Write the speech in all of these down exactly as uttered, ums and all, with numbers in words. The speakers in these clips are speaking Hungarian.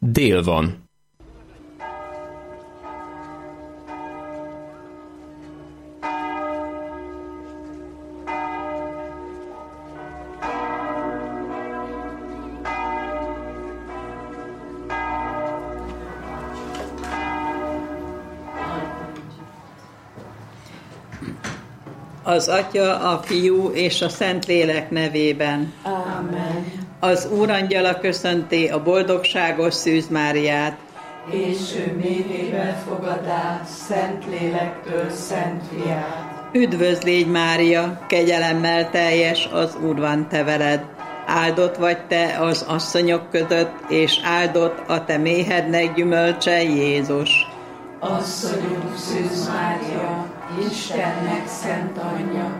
Dél van. Az Atya, a Fiú és a Szentlélek nevében. Amen. Az Úrangyala köszönti a boldogságos Szűz Máriát. És ő méhével fogadá Szentlélektől Szent Fiát. Üdvözl légy, Mária, kegyelemmel teljes, az Úr van te veled. Áldott vagy te az asszonyok között, és áldott a te méhednek gyümölcse, Jézus. Asszonyunk Szűz Mária, Istennek szent anyja,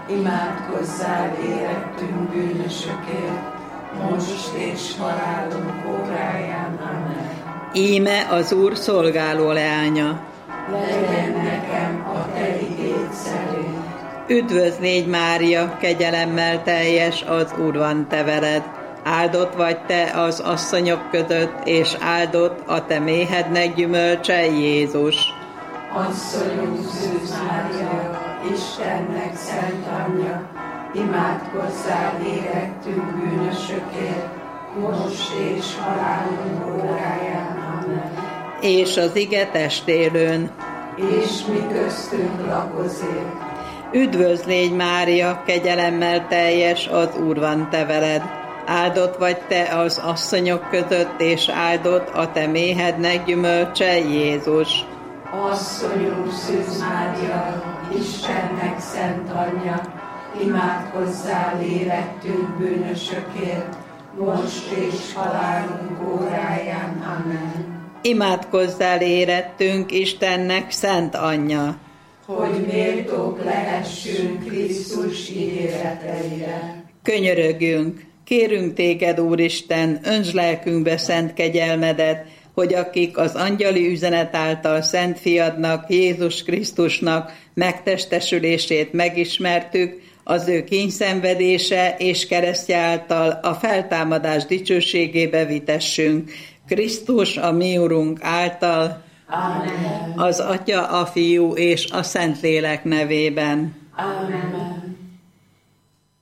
imádkozzál érettünk bűnösökért, most és halálunk óráján. Amen. Íme az Úr szolgáló leánya. Legyen nekem a te igéd szerint. Üdvözl légy, Mária, kegyelemmel teljes, az Úr van te veled. Áldott vagy te az asszonyok között, és áldott a te méhednek gyümölcse, Jézus. Asszonyunk Szűz Mária, Istennek szent anyja, imádkozzál érettünk bűnösökért, most és halálunk óráján. Amen. És az ige testélőn. És mi köztünk lakozik. Üdvözl légy, Mária, kegyelemmel teljes, az Úr van te veled. Áldott vagy te az asszonyok között, és áldott a te méhednek gyümölcse, Jézus. Asszonyunk Szűz Mária, Istennek szent anyja, imádkozzál érettünk bűnösökért, most és halálunk óráján. Amen. Imádkozzál érettünk, Istennek szent anyja, hogy méltók lehessünk Krisztus ígéreteire. Könyörögjünk, kérünk téged, Úristen, öntsd lelkünkbe szent kegyelmedet, hogy akik az angyali üzenet által Szent Fiadnak, Jézus Krisztusnak megtestesülését megismertük, az ő kínyszenvedése és keresztje által a feltámadás dicsőségébe vitessünk. Krisztus, a mi Urunk által, Amen. Az Atya, a Fiú és a Szentlélek nevében. Amen.